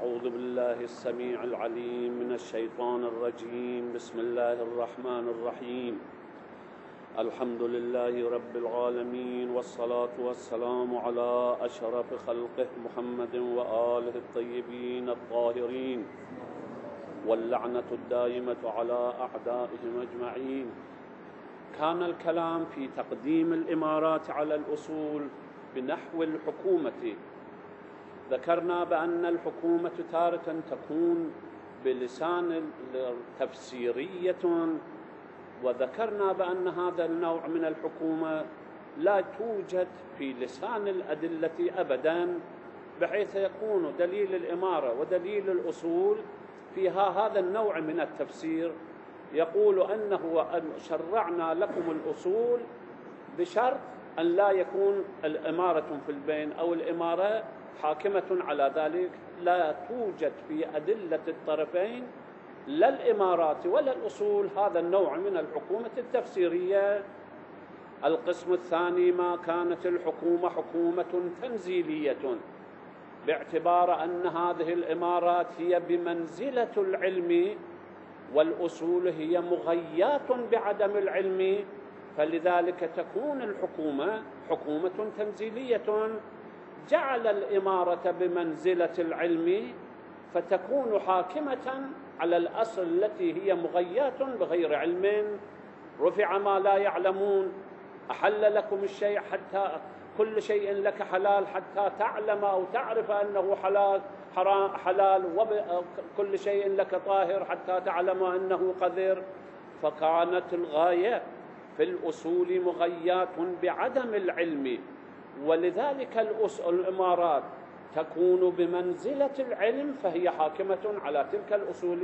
أعوذ بالله السميع العليم من الشيطان الرجيم. بسم الله الرحمن الرحيم. الحمد لله رب العالمين، والصلاة والسلام على أشرف خلقه محمد وآله الطيبين الطاهرين، واللعنة الدائمة على أعدائهم أجمعين. كان الكلام في تقديم الإمارات على الأصول بنحو الحكومة. ذكرنا بأن الحكومة تارة تكون بلسان تفسيرية، وذكرنا بأن هذا النوع من الحكومة لا توجد في لسان الأدلة أبداً، بحيث يكون دليل الإمارة ودليل الأصول فيها هذا النوع من التفسير، يقول أنه شرعنا لكم الأصول بشرط أن لا يكون الإمارة في البين أو الإمارة حاكمة على ذلك. لا توجد في أدلة الطرفين لا الإمارات ولا الأصول هذا النوع من الحكومة التفسيرية. القسم الثاني: ما كانت الحكومة حكومة تنزيلية، باعتبار أن هذه الإمارات هي بمنزلة العلم والأصول هي مغيات بعدم العلم، فلذلك تكون الحكومة حكومة تنزيلية. جعل الإمارة بمنزلة العلم فتكون حاكمة على الأصل التي هي مغيات بغير علم. رفع ما لا يعلمون، أحل لكم الشيء حتى كل شيء لك حلال حتى تعلم أو تعرف أنه حلال، وكل شيء لك طاهر حتى تعلم أنه قذر. فكانت الغاية في الأصول مغيات بعدم العلم، ولذلك الإمارات تكون بمنزلة العلم فهي حاكمة على تلك الأصول.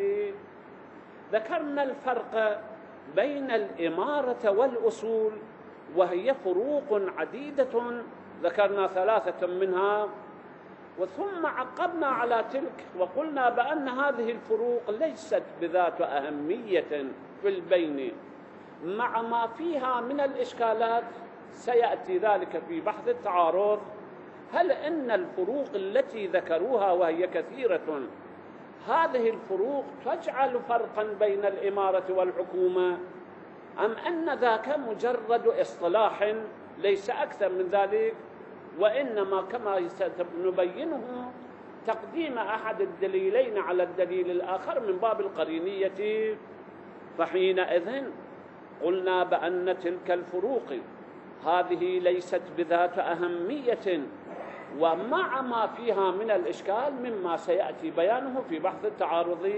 ذكرنا الفرق بين الإمارة والأصول، وهي فروق عديدة، ذكرنا 3 منها، وثم عقبنا على تلك وقلنا بأن هذه الفروق ليست بذات أهمية في البين، مع ما فيها من الإشكالات سيأتي ذلك في بحث التعارض. هل إن الفروق التي ذكروها وهي كثيرة، هذه الفروق تجعل فرقا بين الإمارة والحكومة، أم أن ذاك مجرد اصطلاح ليس أكثر من ذلك، وإنما كما سنبينه تقديم أحد الدليلين على الدليل الآخر من باب القرينية؟ فحينئذ قلنا بأن تلك الفروق هذه ليست بذات أهمية، ومع ما فيها من الإشكال مما سيأتي بيانه في بحث التعارض.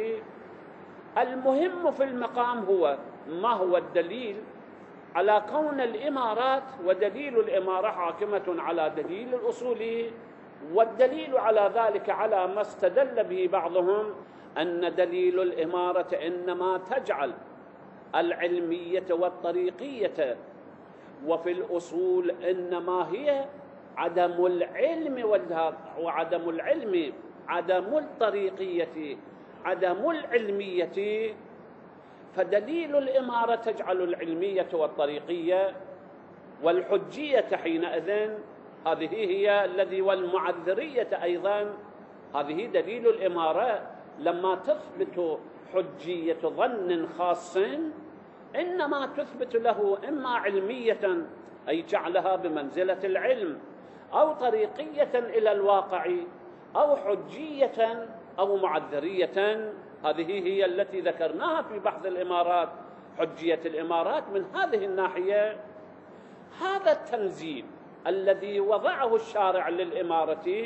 المهم في المقام هو ما هو الدليل على كون الإمارات ودليل الإمارة حاكمة على دليل الأصول، والدليل على ذلك على ما استدل به بعضهم أن دليل الإمارة إنما تجعل العلمية والطريقية، وفي الأصول إنما هي عدم العلم وعدم العلم، عدم الطريقية، عدم العلمية. فدليل الإمارة تجعل العلمية والطريقية والحجية حينئذ، هذه هي الذي والمعذرية أيضا، هذه دليل الإمارة لما تثبت حجية ظن خاص إنما تثبت له إما علمية أي جعلها بمنزلة العلم، أو طريقية إلى الواقع، أو حجية أو معذرية. هذه هي التي ذكرناها في بحث الإمارات، حجية الإمارات من هذه الناحية. هذا التنزيل الذي وضعه الشارع للإمارة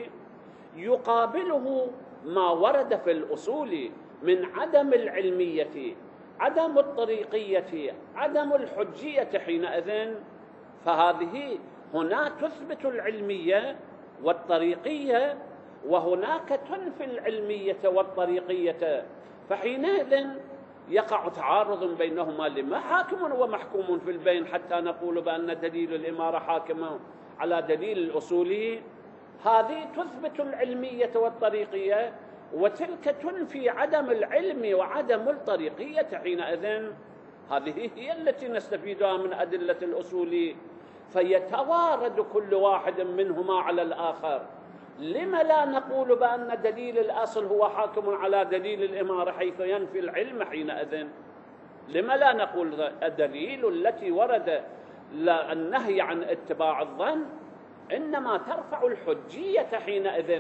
يقابله ما ورد في الأصول من عدم العلمية، عدم الطريقية، عدم الحجية حينئذ. فهذه هنا تثبت العلمية والطريقية، وهناك تنفي العلمية والطريقية، فحينئذ يقع تعارض بينهما. لما حاكم ومحكوم في البين حتى نقول بأن دليل الإمارة حاكم على دليل الأصول؟ هذه تثبت العلمية والطريقية، وتلك تنفي عدم العلم وعدم الطريقية. حينئذ هذه هي التي نستفيدها من أدلة الأصول، فيتوارد كل واحد منهما على الآخر، لم لا نقول بأن دليل الأصل هو حاكم على دليل الإمارة حيث ينفي العلم حينئذ؟ لم لا نقول الدليل التي ورد النهي عن اتباع الظن إنما ترفع الحجية حينئذ،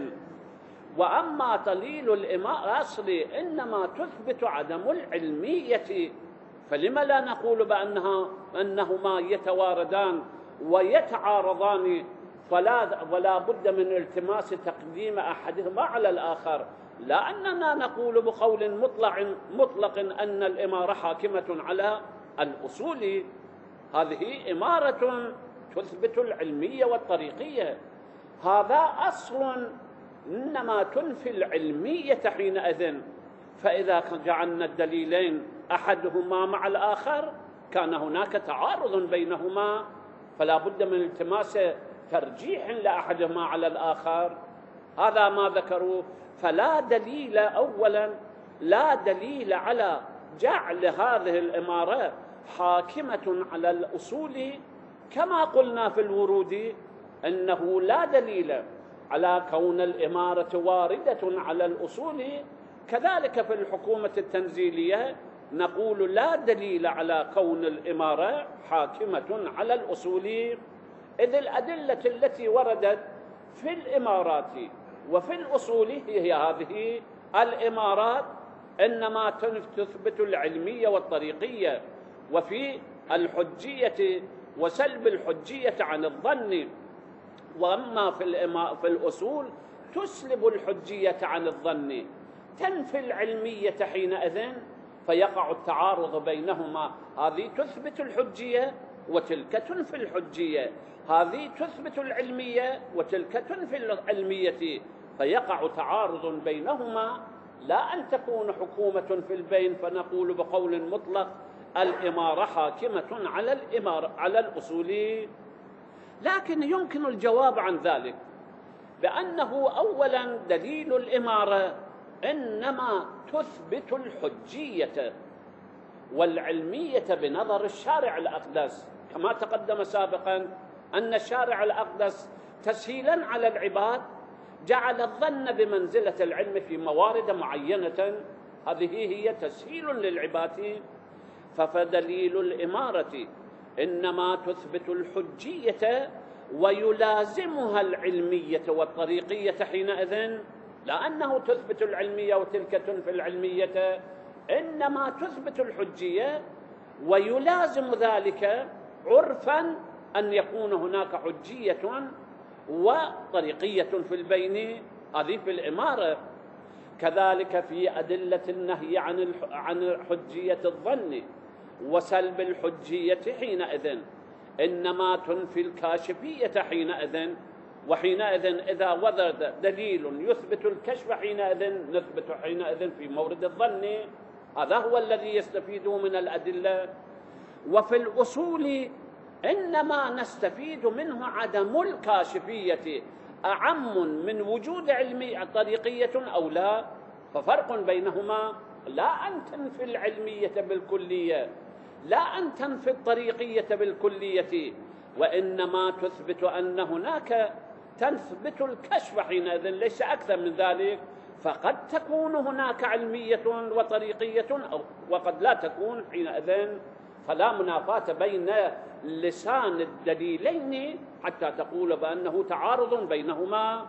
وأما دليل الأصل إنما تثبت عدم العلمية، فلم لا نقول أنهما يتواردان ويتعارضان ولا بد من التماس تقديم أحدهما على الآخر؟ لا أننا نقول بقول مطلق أن الإمارة حاكمة على الأصول، هذه إمارة تثبت العلمية والطريقية، هذا أصل إنما تنفي العلمية حينئذ. فإذا جعلنا الدليلين أحدهما مع الآخر كان هناك تعارض بينهما، فلا بد من التماس ترجيح لأحدهما على الآخر، هذا ما ذكروا. فلا دليل، أولا لا دليل على جعل هذه الإمارة حاكمة على الأصول، كما قلنا في الورود أنه لا دليل على كون الإمارة واردة على الأصول، كذلك في الحكومة التنزيلية نقول لا دليل على كون الإمارة حاكمة على الأصول، إذ الأدلة التي وردت في الإمارات وفي الأصول هي هذه الإمارات إنما تثبت العلمية والطريقية، وفي الحجية وسلب الحجية عن الظن، وأما في الأصول تسلب الحجية عن الظن، تنفي العلمية حينئذ، فيقع التعارض بينهما، هذه تثبت الحجية وتلك تنفي الحجية، هذه تثبت العلمية وتلك تنفي العلمية، فيقع تعارض بينهما. لا أن تكون حكومة في البين فنقول بقول مطلق الإمارة حاكمة على الأصول، لكن يمكن الجواب عن ذلك بأنه أولا دليل الإمارة إنما تثبت الحجية والعلمية بنظر الشارع الأقدس، كما تقدم سابقا أن الشارع الأقدس تسهيلا على العباد جعل الظن بمنزلة العلم في موارد معينة، هذه هي تسهيل للعباد. فدليل الإمارة إنما تثبت الحجية ويلازمها العلمية والطريقية حينئذ، لأنه تثبت العلمية وتلك تنفي العلمية، إنما تثبت الحجية ويلازم ذلك عرفا أن يكون هناك حجية وطريقية في البين، هذه في الإمارة. كذلك في أدلة النهي عن حجية الظن وسلب الحجية حينئذ إنما تنفي الكاشفية حينئذ، وحينئذ إذا ورد دليل يثبت الكشف حينئذ نثبت حينئذ في مورد الظن، هذا هو الذي يستفيد من الأدلة. وفي الأصول إنما نستفيد منه عدم الكاشفية أعم من وجود علمية طريقية أو لا، ففرق بينهما، لا أن تنفي العلمية بالكلية، لا أن تنفي الطريقية بالكلية، وإنما تثبت أن هناك تثبت الكشف حينئذ، ليس أكثر من ذلك، فقد تكون هناك علمية وطريقية وقد لا تكون حينئذ، فلا منافاة بين لسان الدليلين حتى تقول بأنه تعارض بينهما،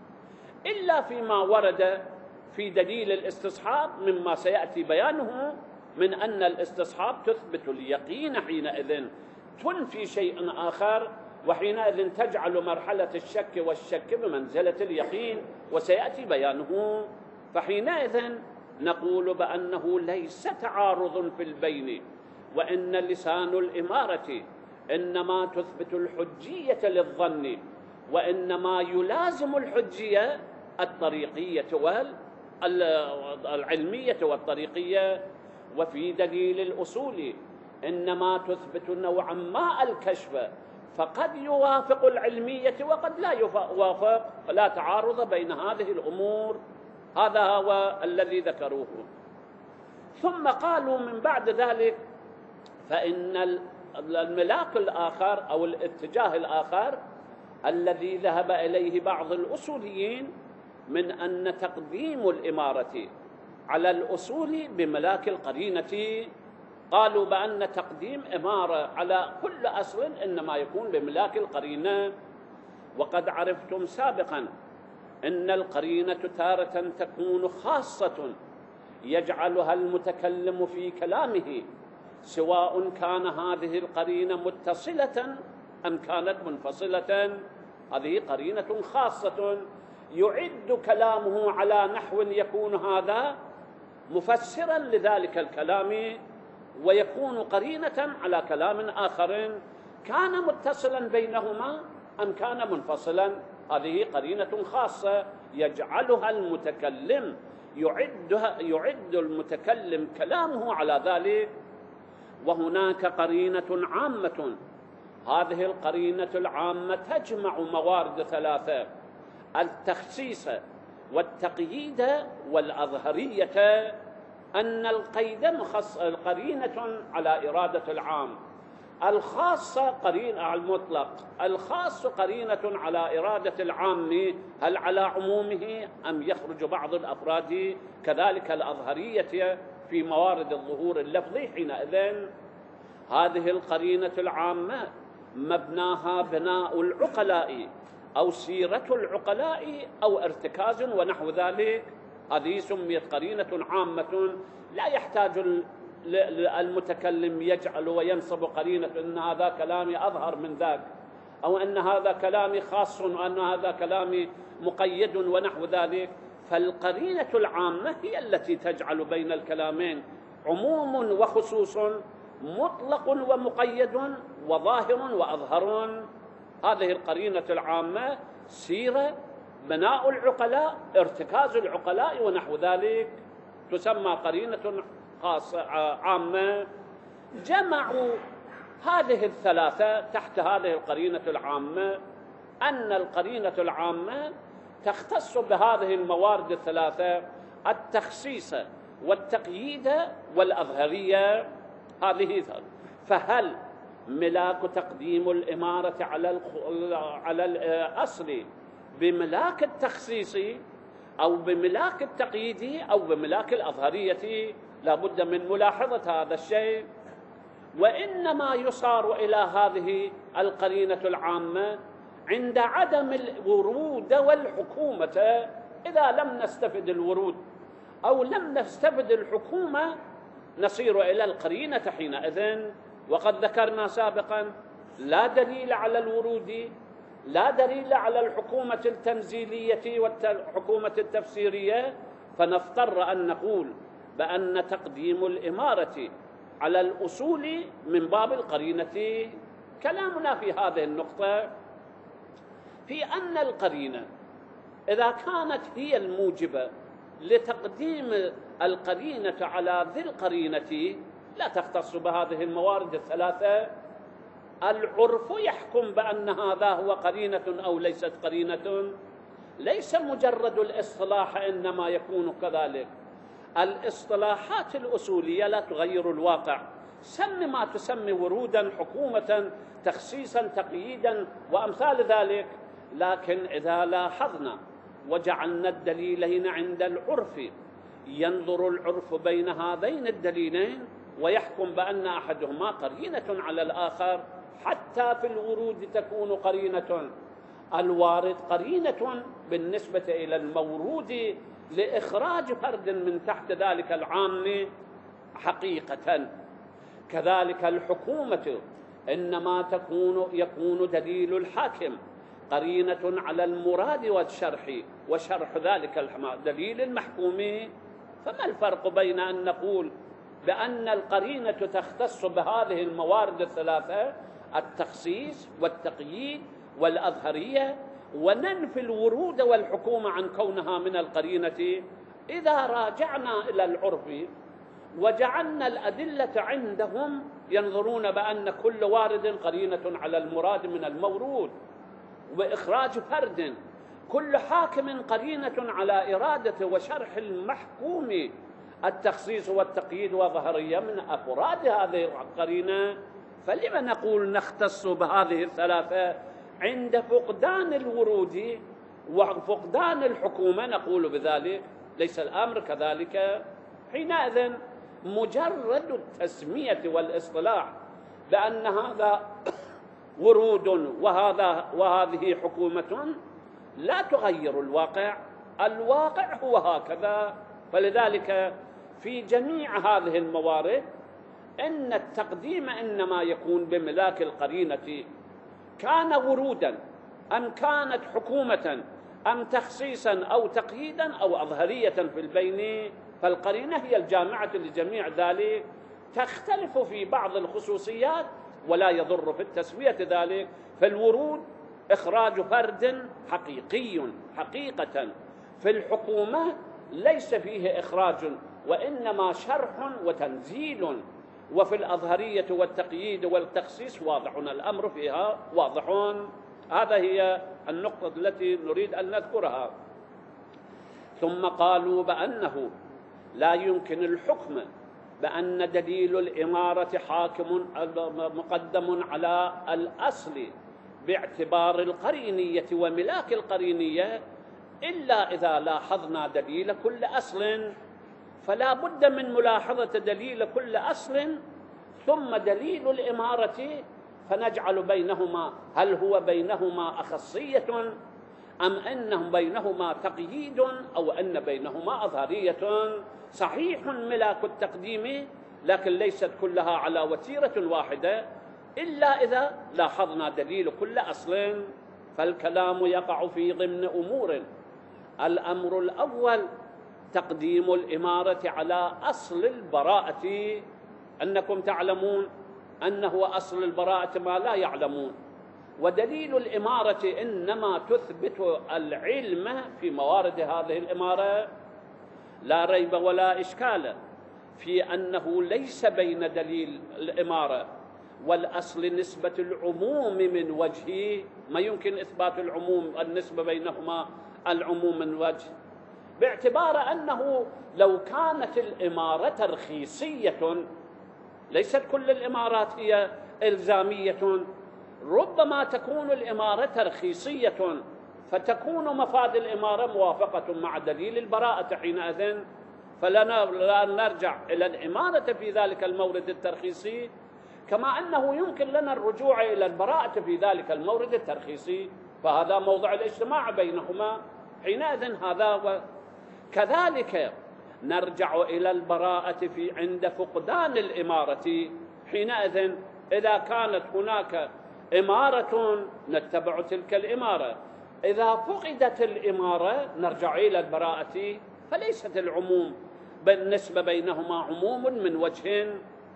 إلا فيما ورد في دليل الاستصحاب مما سيأتي بيانه من أن الاستصحاب تثبت اليقين حينئذ، تنفي شيء آخر، وحينئذ تجعل مرحلة الشك والشك بمنزلة اليقين، وسيأتي بيانه. فحينئذ نقول بأنه ليس تعارض في البين، وإن لسان الإمارة إنما تثبت الحجية للظن، وإنما يلازم الحجية الطريقية والعلمية والطريقية. وفي دليل الأصول إنما تثبت نوعا ما الكشف، فقد يوافق العلمية وقد لا يوافق، فلا تعارض بين هذه الأمور، هذا هو الذي ذكروه. ثم قالوا من بعد ذلك فإن الملاك الآخر أو الاتجاه الآخر الذي ذهب إليه بعض الأصوليين من أن تقديم الإمارة على الأصول بملاك القرينة، قالوا بأن تقديم إمارة على كل أصل إنما يكون بملاك القرينة. وقد عرفتم سابقا أن القرينة تارة تكون خاصة يجعلها المتكلم في كلامه، سواء كان هذه القرينة متصلة أم كانت منفصلة، هذه قرينة خاصة يعد كلامه على نحو يكون هذا مفسرا لذلك الكلام، ويكون قرينة على كلام آخر كان متصلا بينهما أم كان منفصلا، هذه قرينة خاصة يجعلها المتكلم يعد المتكلم كلامه على ذلك. وهناك قرينة عامة، هذه القرينة العامة تجمع موارد ثلاثة: التخصيص والتقييد والأظهرية. أن القيد قرينة على إرادة العام، الخاصة قرينة على المطلق، الخاص قرينة على إرادة العام هل على عمومه أم يخرج بعض الأفراد، كذلك الأظهرية في موارد الظهور اللفظي. حينئذ هذه القرينة العامة مبناها بناء العقلاء أو سيرة العقلاء أو ارتكاز ونحو ذلك، هذه سميت قرينة عامة. لا يحتاج المتكلم يجعل وينصب قرينة أن هذا كلامي أظهر من ذاك، أو أن هذا كلامي خاص وأن هذا كلامي مقيد ونحو ذلك. فالقرينة العامة هي التي تجعل بين الكلامين عموم وخصوص، مطلق ومقيد، وظاهر وأظهر. هذه القرينة العامة سيرة، بناء العقلاء، ارتكاز العقلاء ونحو ذلك، تسمى قرينة خاصة عامة. جمعوا هذه الثلاثة تحت هذه القرينة العامة، أن القرينة العامة تختص بهذه الموارد الثلاثة: التخصيص والتقييد والأظهرية. هذه فهل ملاك تقديم الإمارة على الأصل بملاك التخصيص أو بملاك التقييد أو بملاك الأظهرية؟ لا بد من ملاحظة هذا الشيء. وإنما يصار إلى هذه القرينة العامة عند عدم الورود والحكومة. إذا لم نستفد الورود أو لم نستفد الحكومة نصير إلى القرينة حينئذ. وقد ذكرنا سابقا لا دليل على الورود، لا دليل على الحكومة التنزيلية والحكومة التفسيرية، فنضطر أن نقول بأن تقديم الإمارة على الأصول من باب القرينة. كلامنا في هذه النقطة في أن القرينة إذا كانت هي الموجبة لتقديم القرينة على ذي القرينة لا تختص بهذه الموارد الثلاثة. العرف يحكم بأن هذا هو قرينة أو ليست قرينة، ليس مجرد الاصطلاح إنما يكون كذلك. الاصطلاحات الأصولية لا تغير الواقع، سم ما تسمي ورودا، حكومة، تخصيصا، تقييدا وأمثال ذلك. لكن إذا لاحظنا وجعلنا الدليلين عند العرف، ينظر العرف بين هذين الدليلين ويحكم بأن أحدهما قرينة على الآخر. حتى في الورود تكون قرينة، الوارد قرينة بالنسبة إلى المورود لإخراج فرد من تحت ذلك العام حقيقة. كذلك الحكومة إنما يكون دليل الحاكم قرينة على المراد والشرح وشرح ذلك دليل المحكوم. فما الفرق بين أن نقول بأن القرينة تختص بهذه الموارد الثلاثة: التخصيص والتقييد والأظهرية، وننفي الورود والحكومة عن كونها من القرينة؟ إذا راجعنا إلى العرف وجعلنا الأدلة عندهم ينظرون بأن كل وارد قرينة على المراد من المورود وإخراج فرد، كل حاكم قرينة على إرادة وشرح المحكوم، التخصيص والتقييد والظهرية من أفراد هذه القرينة. فلما نقول نختص بهذه الثلاثة عند فقدان الورود وفقدان الحكومة نقول بذلك، ليس الأمر كذلك. حينئذ مجرد التسمية والاصطلاح بأن هذا ورود وهذه حكومة لا تغير الواقع، الواقع هو هكذا. فلذلك في جميع هذه الموارد إن التقديم إنما يكون بملاك القرينة، كان ورودا أم كانت حكومة أم تخصيصا أو تقييدا أو أظهرية في البين، فالقرينة هي الجامعة لجميع ذلك، تختلف في بعض الخصوصيات ولا يضر في التسمية ذلك. فالورود إخراج فرد حقيقي حقيقة، في الحكومة ليس فيه إخراج وإنما شرح وتنزيل، وفي الأظهرية والتقييد والتخصيص واضح الأمر فيها واضح. هذا هي النقطة التي نريد أن نذكرها. ثم قالوا بأنه لا يمكن الحكم بأن دليل الإمارة حاكم مقدم على الأصل باعتبار القرينية وملاك القرينية إلا إذا لاحظنا دليل كل أصل، فلا بد من ملاحظة دليل كل أصل ثم دليل الإمارة، فنجعل بينهما هل هو بينهما أخصية أم أنهم بينهما تقييد أو أن بينهما أظهرية. صحيح ملاك التقديم، لكن ليست كلها على وتيرة واحدة إلا إذا لاحظنا دليل كل أصل. فالكلام يقع في ضمن أمور. الأمر الأول تقديم الإمارة على أصل البراءة، أنكم تعلمون أنه أصل البراءة ما لا يعلمون، ودليل الإمارة إنما تثبت العلم في موارد هذه الإمارة. لا ريب ولا إشكال في أنه ليس بين دليل الإمارة والأصل نسبة العموم من وجه، ما يمكن إثبات العموم النسبة بينهما العموم من وجه، باعتبار أنه لو كانت الإمارة ترخيصية، ليست كل الإمارات هي إلزامية، ربما تكون الإمارة ترخيصية فتكون مفاد الإمارة موافقة مع دليل البراءة. حينئذ فلنا نرجع إلى الإمارة في ذلك المورد الترخيصي، كما أنه يمكن لنا الرجوع إلى البراءة في ذلك المورد الترخيصي، فهذا موضع الاجتماع بينهما. حينئذ هذا كذلك نرجع إلى البراءة في عند فقدان الإمارة. حينئذ إذا كانت هناك إمارة نتبع تلك الإمارة، إذا فقدت الإمارة نرجع إلى البراءة، فليست العموم بالنسبة بينهما عموم من وجه،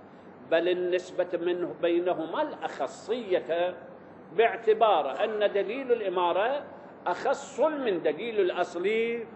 بل النسبة منه بينهما الأخصية، باعتبار أن دليل الإمارة أخص من دليل الأصل.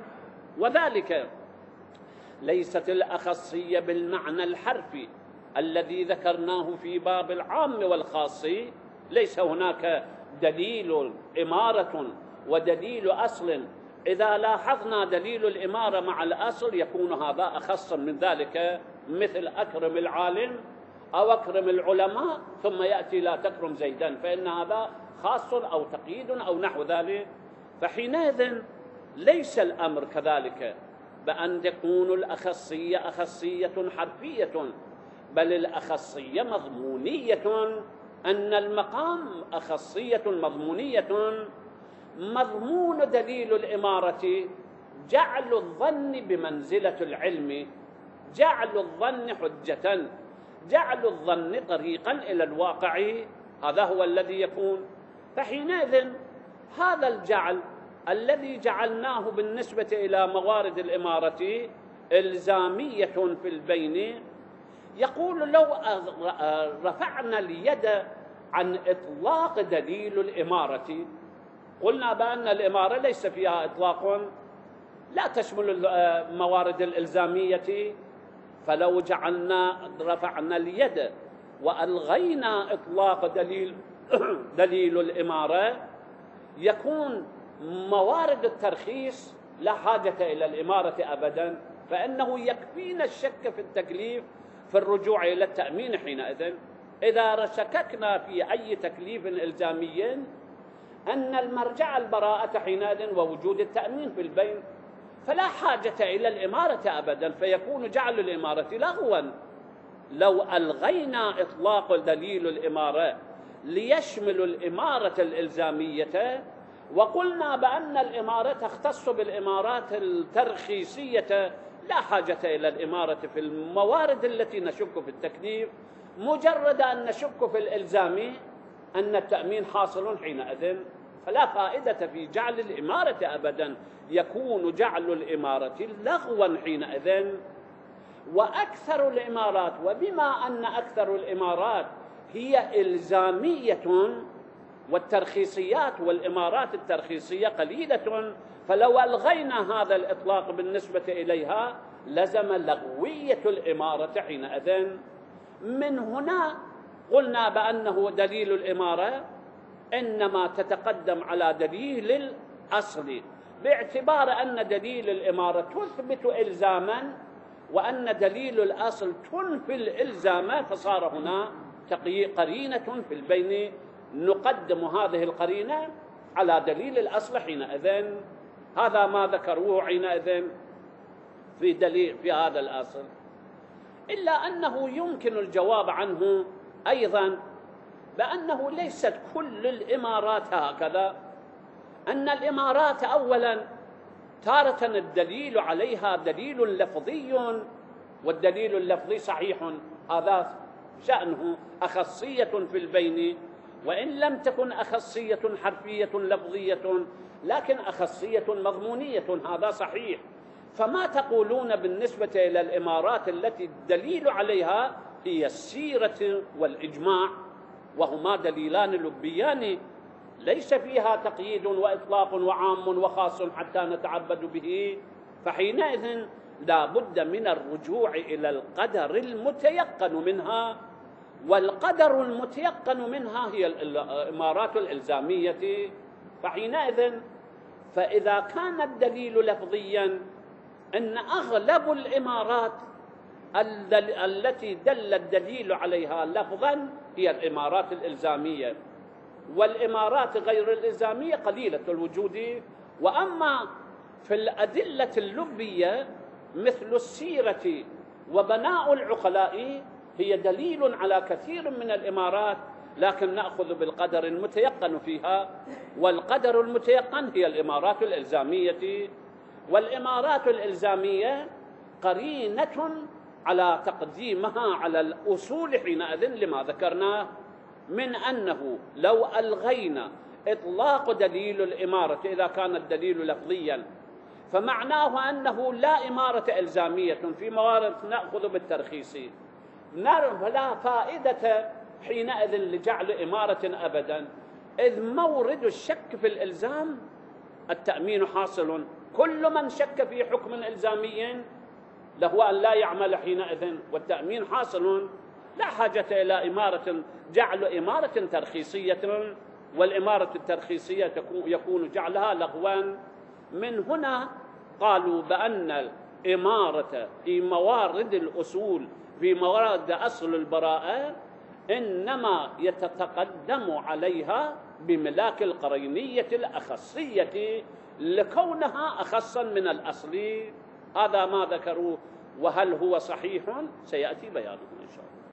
وذلك ليست الأخصية بالمعنى الحرفي الذي ذكرناه في باب العام والخاص، ليس هناك دليل إمارة ودليل أصل، إذا لاحظنا دليل الإمارة مع الأصل يكون هذا أخص من ذلك، مثل أكرم العالم أو أكرم العلماء ثم يأتي لا تكرم زيدا، فإن هذا خاص أو تقييد أو نحو ذلك. فحينئذ ليس الأمر كذلك بأن تكون الأخصية أخصية حرفية، بل الأخصية مضمونية، أن المقام أخصية مضمونية. مضمون دليل الإمارة جعل الظن بمنزلة العلم، جعل الظن حجة، جعل الظن طريقا إلى الواقع، هذا هو الذي يكون. فحينئذ هذا الجعل الذي جعلناه بالنسبة إلى موارد الإمارة إلزامية في البين، يقول لو رفعنا اليد عن إطلاق دليل الإمارة، قلنا بأن الإمارة ليس فيها إطلاق، لا تشمل الموارد الإلزامية، فلو رفعنا اليد وألغينا إطلاق دليل الإمارة، يكون موارد الترخيص لا حاجة إلى الإمارة أبدا، فإنه يكفينا الشك في التكليف في الرجوع إلى التأمين. حينئذ إذا شككنا في أي تكليف إلزامي أن المرجع البراءة حينئذ ووجود التأمين في البين، فلا حاجة إلى الإمارة أبدا، فيكون جعل الإمارة لغوا. لو ألغينا إطلاق دليل الإمارة ليشمل الإمارة الإلزامية وقلنا بأن الإمارة تختص بالإمارات الترخيصية، لا حاجة إلى الإمارة في الموارد التي نشك في التكليف، مجرد أن نشك في الإلزام أن التأمين حاصل حينئذ، فلا فائدة في جعل الإمارة أبدا، يكون جعل الإمارة لغوا حينئذ. وأكثر الإمارات، وبما أن أكثر الإمارات هي إلزامية والترخيصيات والإمارات الترخيصية قليلة، فلو ألغينا هذا الإطلاق بالنسبة إليها لزم لغوية الإمارة حينئذ. من هنا قلنا بأنه دليل الإمارة إنما تتقدم على دليل الأصل، باعتبار أن دليل الإمارة تثبت إلزاما وأن دليل الأصل تنفي الإلزام، فصار هنا قرينة في البين، نقدم هذه القرينة على دليل الأصل حينئذ. هذا ما ذكروه حينئذ في دليل في هذا الأصل، إلا أنه يمكن الجواب عنه أيضا بأنه ليست كل الإمارات هكذا، أن الإمارات أولا تارة الدليل عليها دليل لفظي، والدليل اللفظي صحيح هذا شأنه أخصية في البين، وإن لم تكن أخصية حرفية لفظية لكن أخصية مضمونية، هذا صحيح. فما تقولون بالنسبة إلى الإمارات التي الدليل عليها هي السيرة والإجماع، وهما دليلان لبيان ليس فيها تقييد وإطلاق وعام وخاص حتى نتعبد به، فحينئذ لا بد من الرجوع إلى القدر المتيقن منها، والقدر المتيقن منها هي الإمارات الإلزامية. فحينئذ فإذا كان الدليل لفظيا أن أغلب الإمارات التي دل الدليل عليها لفظا هي الإمارات الإلزامية، والإمارات غير الإلزامية قليلة الوجود. وأما في الأدلة اللبية مثل السيرة وبناء العقلاء هي دليل على كثير من الإمارات، لكن نأخذ بالقدر المتيقن فيها، والقدر المتيقن هي الإمارات الإلزامية. والإمارات الإلزامية قرينة على تقديمها على الأصول حينئذ لما ذكرناه من أنه لو ألغينا إطلاق دليل الإمارة إذا كان الدليل لفظيا فمعناه أنه لا إمارة إلزامية في موارد نأخذ بالترخيص، فلا فائدة حينئذ لجعل إمارة أبدا، إذ مورد الشك في الإلزام التأمين حاصل. كل من شك في حكم إلزامي له أن لا يعمل حينئذ، والتأمين حاصل، لا حاجة إلى إمارة، جعل إمارة ترخيصية، والإمارة الترخيصية يكون جعلها لغوا. من هنا قالوا بأن الإمارة في موارد الأصول في موارد أصل البراءة إنما يتقدم عليها بملاك القرينية الأخصية لكونها أخصا من الأصل. هذا ما ذكروه، وهل هو صحيح سيأتي بيانه إن شاء الله.